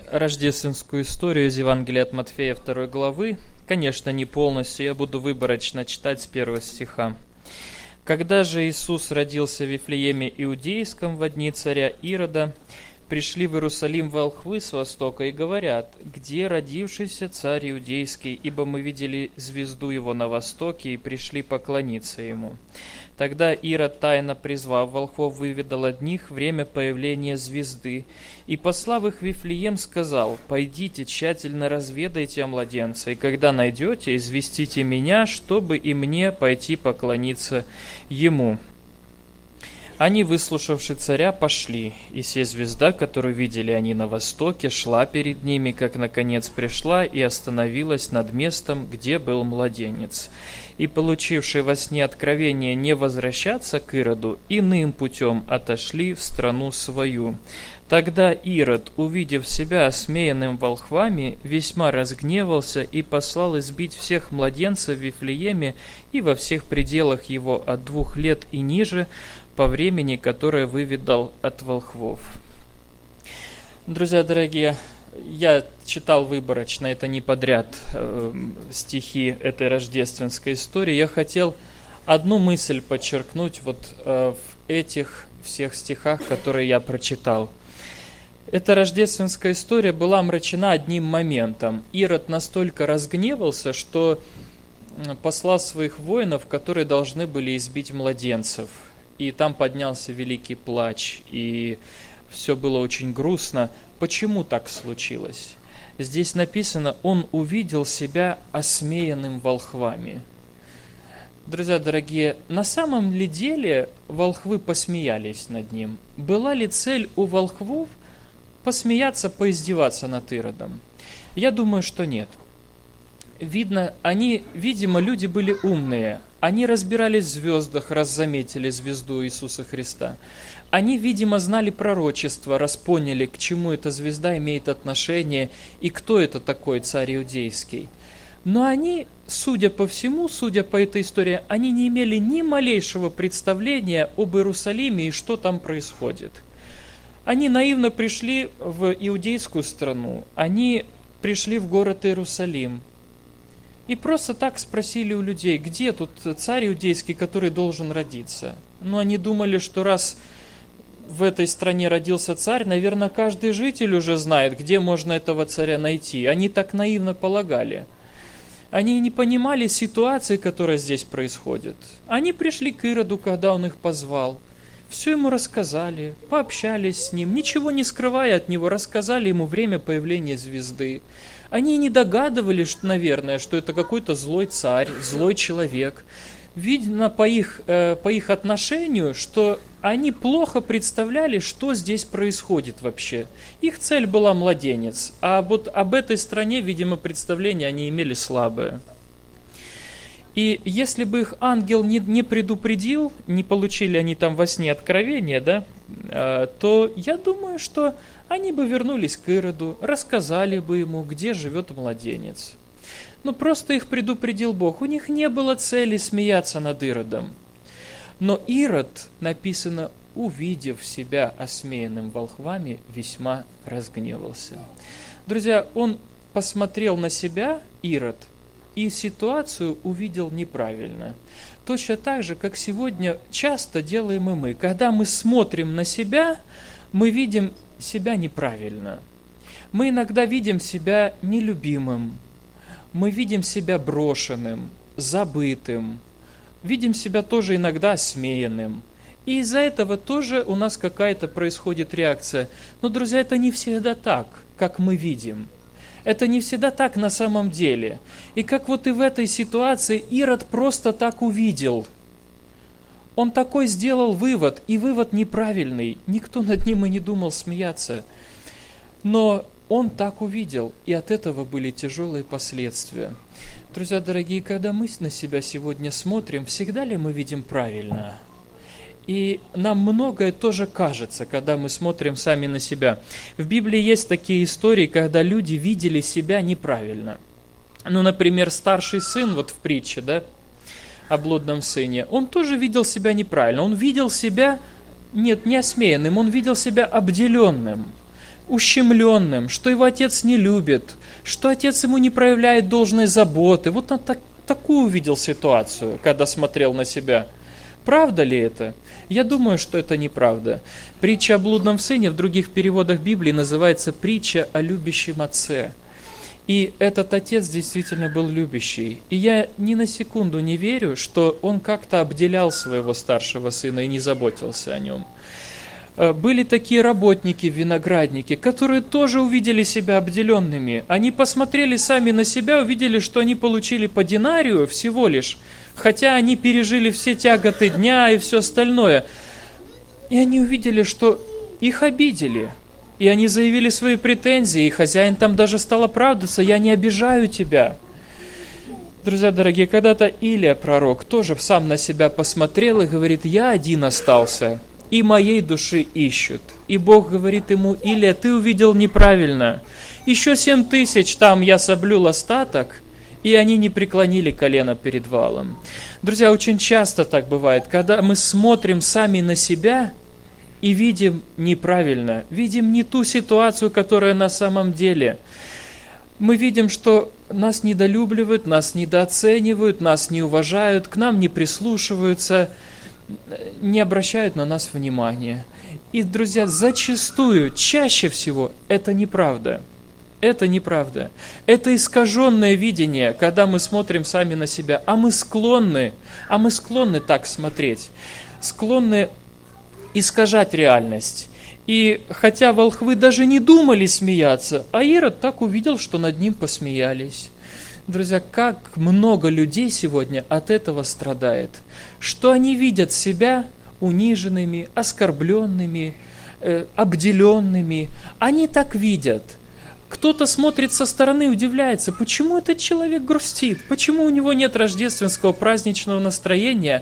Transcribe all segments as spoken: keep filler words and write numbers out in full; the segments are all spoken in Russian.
рождественскую историю из Евангелия от Матфея второй главы. Конечно, не полностью, я буду выборочно читать с первого стиха. «Когда же Иисус родился в Вифлееме Иудейском во дни царя Ирода, пришли в Иерусалим волхвы с востока и говорят: где родившийся царь Иудейский, ибо мы видели звезду его на востоке и пришли поклониться ему. Тогда Ирод, тайно призвав волхвов, выведал от них время появления звезды, и, послав их в Вифлеем, сказал: пойдите, тщательно разведайте о младенце, и когда найдете, известите меня, чтобы и мне пойти поклониться ему. Они, выслушавши царя, пошли, и се звезда, которую видели они на востоке, шла перед ними, как наконец пришла и остановилась над местом, где был младенец. И, получившие во сне откровение не возвращаться к Ироду, иным путем отошли в страну свою. Тогда Ирод, увидев себя осмеянным волхвами, весьма разгневался и послал избить всех младенцев в Вифлееме и во всех пределах его от двух лет и ниже, по времени, которое выведал от волхвов». Друзья дорогие, я читал выборочно, это не подряд, э, стихи этой рождественской истории. Я хотел одну мысль подчеркнуть вот э, в этих всех стихах, которые я прочитал. Эта рождественская история была омрачена одним моментом. Ирод настолько разгневался, что послал своих воинов, которые должны были избить младенцев. И там поднялся великий плач, и все было очень грустно. Почему так случилось? Здесь написано: он увидел себя осмеянным волхвами. Друзья дорогие, на самом ли деле волхвы посмеялись над ним? Была ли цель у волхвов посмеяться, поиздеваться над Иродом? Я думаю, что нет. Видно, они, видимо, люди были умные. Они разбирались в звездах, раз заметили звезду Иисуса Христа. Они, видимо, знали пророчество, раз поняли, к чему эта звезда имеет отношение и кто это такой царь Иудейский. Но они, судя по всему, судя по этой истории, они не имели ни малейшего представления об Иерусалиме и что там происходит. Они наивно пришли в иудейскую страну, они пришли в город Иерусалим. И просто так спросили у людей: где тут царь иудейский, который должен родиться? Ну, они думали, что раз в этой стране родился царь, наверное, каждый житель уже знает, где можно этого царя найти. Они так наивно полагали. Они не понимали ситуации, которая здесь происходит. Они пришли к Ироду, когда он их позвал. Все ему рассказали, пообщались с ним, ничего не скрывая от него, рассказали ему время появления звезды. Они не догадывались, что, наверное, что это какой-то злой царь, злой человек. Видно по их, э, по их отношению, что они плохо представляли, что здесь происходит вообще. Их цель была младенец, а вот об этой стране, видимо, представление они имели слабое. И если бы их ангел не, не предупредил, не получили они там во сне откровения, да, э, то я думаю, что они бы вернулись к Ироду, рассказали бы ему, где живет младенец. Но просто их предупредил Бог. У них не было цели смеяться над Иродом. Но Ирод, написано, увидев себя осмеянным волхвами, весьма разгневался. Друзья, он посмотрел на себя, Ирод, и ситуацию увидел неправильно. Точно так же, как сегодня часто делаем и мы. Когда мы смотрим на себя, мы видим себя неправильно. Мы иногда видим себя нелюбимым, мы видим себя брошенным, забытым, видим себя тоже иногда осмеянным. И из-за этого тоже у нас какая-то происходит реакция. Но, друзья, это не всегда так, как мы видим. Это не всегда так на самом деле. И как вот и в этой ситуации Ирод просто так увидел. Он такой сделал вывод, и вывод неправильный. Никто над ним и не думал смеяться. Но он так увидел, и от этого были тяжелые последствия. Друзья дорогие, когда мы на себя сегодня смотрим, всегда ли мы видим правильно? И нам многое тоже кажется, когда мы смотрим сами на себя. В Библии есть такие истории, когда люди видели себя неправильно. Ну, например, старший сын, вот в притче, да, о блудном сыне, он тоже видел себя неправильно. Он видел себя, нет, не осмеянным, он видел себя обделенным. ущемленным, что его отец не любит, что отец ему не проявляет должной заботы. Вот он так, такую увидел ситуацию, когда смотрел на себя. Правда ли это? Я думаю, что это неправда. Притча о блудном сыне в других переводах Библии называется «притча о любящем отце». И этот отец действительно был любящий. И я ни на секунду не верю, что он как-то обделял своего старшего сына и не заботился о нем. Были такие работники в винограднике, которые тоже увидели себя обделенными. Они посмотрели сами на себя, увидели, что они получили по динарию всего лишь, хотя они пережили все тяготы дня и все остальное. И они увидели, что их обидели. И они заявили свои претензии, и хозяин там даже стал оправдываться: «Я не обижаю тебя». Друзья дорогие, когда-то Илия, пророк, тоже сам на себя посмотрел и говорит: «Я один остался, и моей души ищут». И Бог говорит ему: «Илия, ты увидел неправильно. Еще семь тысяч там я соблюл остаток, и они не преклонили колено перед валом». Друзья, очень часто так бывает, когда мы смотрим сами на себя и видим неправильно, видим не ту ситуацию, которая на самом деле. Мы видим, что нас недолюбливают, нас недооценивают, нас не уважают, к нам не прислушиваются, не обращают на нас внимания. И, друзья, зачастую, чаще всего, это неправда. Это неправда. Это искаженное видение, когда мы смотрим сами на себя. А мы склонны, а мы склонны так смотреть, склонны искажать реальность. И хотя волхвы даже не думали смеяться, а Ирод так увидел, что над ним посмеялись. Друзья, как много людей сегодня от этого страдает, что они видят себя униженными, оскорбленными, э, обделенными. Они так видят. Кто-то смотрит со стороны и удивляется, почему этот человек грустит, почему у него нет рождественского праздничного настроения.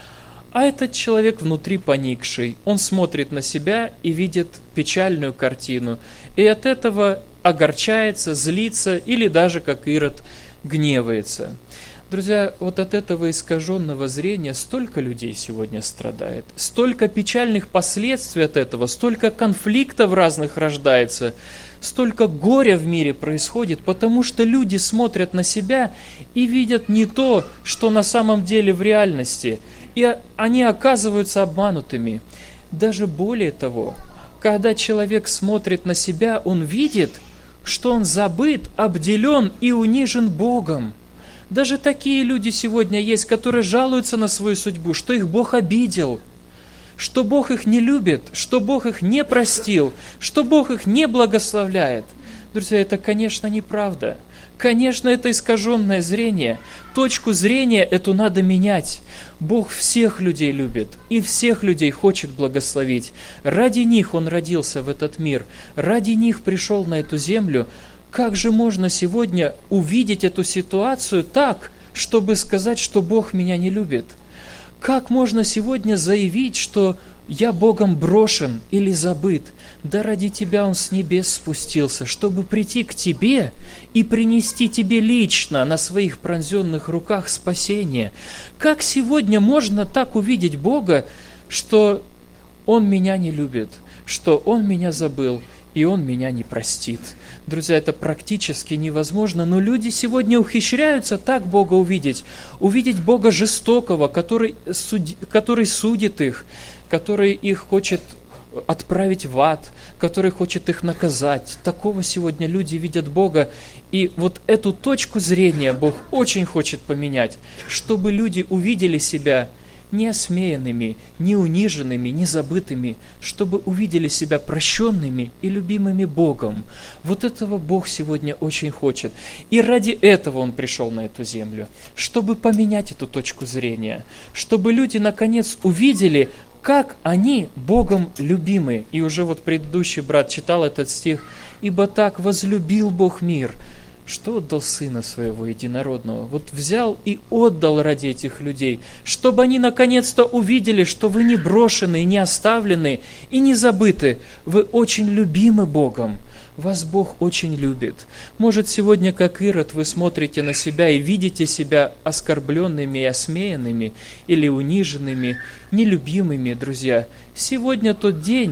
А этот человек внутри поникший. Он смотрит на себя и видит печальную картину. И от этого огорчается, злится или даже, как Ирод, гневается. Друзья, вот от этого искаженного зрения столько людей сегодня страдает. Столько печальных последствий от этого, столько конфликтов разных рождается, столько горя в мире происходит, потому что люди смотрят на себя и видят не то, что на самом деле в реальности. И они оказываются обманутыми. Даже более того, когда человек смотрит на себя, он видит, что он забыт, обделен и унижен Богом. Даже такие люди сегодня есть, которые жалуются на свою судьбу, что их Бог обидел, что Бог их не любит, что Бог их не простил, что Бог их не благословляет. Друзья, это, конечно, неправда. Конечно, это искаженное зрение. Точку зрения эту надо менять. Бог всех людей любит и всех людей хочет благословить. Ради них Он родился в этот мир, ради них пришел на эту землю. Как же можно сегодня увидеть эту ситуацию так, чтобы сказать, что Бог меня не любит? Как можно сегодня заявить, что я Богом брошен или забыт? Да ради тебя Он с небес спустился, чтобы прийти к тебе и принести тебе лично на своих пронзенных руках спасение. Как сегодня можно так увидеть Бога, что Он меня не любит, что Он меня забыл и Он меня не простит? Друзья, это практически невозможно, но люди сегодня ухищряются так Бога увидеть, увидеть Бога жестокого, который, суд... который судит их, который их хочет отправить в ад, который хочет их наказать. Такого сегодня люди видят Бога. И вот эту точку зрения Бог очень хочет поменять, чтобы люди увидели себя не осмеянными, не униженными, не забытыми, чтобы увидели себя прощенными и любимыми Богом. Вот этого Бог сегодня очень хочет. И ради этого Он пришел на эту землю, чтобы поменять эту точку зрения, чтобы люди наконец увидели, как они Богом любимы. И уже вот предыдущий брат читал этот стих. «Ибо так возлюбил Бог мир, что отдал Сына Своего Единородного». Вот взял и отдал ради этих людей, чтобы они наконец-то увидели, что вы не брошены, не оставлены и не забыты. Вы очень любимы Богом. Вас Бог очень любит. Может, сегодня, как Ирод, вы смотрите на себя и видите себя оскорбленными и осмеянными или униженными, нелюбимыми, друзья. Сегодня тот день,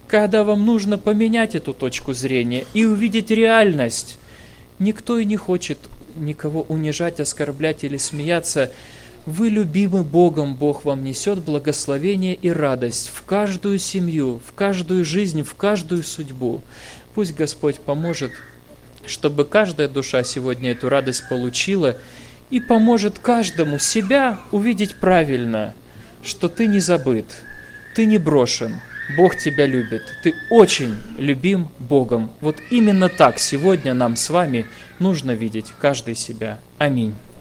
когда вам нужно поменять эту точку зрения и увидеть реальность. Никто и не хочет никого унижать, оскорблять или смеяться. Вы любимы Богом, Бог вам несет благословение и радость в каждую семью, в каждую жизнь, в каждую судьбу. Пусть Господь поможет, чтобы каждая душа сегодня эту радость получила и поможет каждому себя увидеть правильно, что ты не забыт, ты не брошен, Бог тебя любит, ты очень любим Богом. Вот именно так сегодня нам с вами нужно видеть каждый себя. Аминь.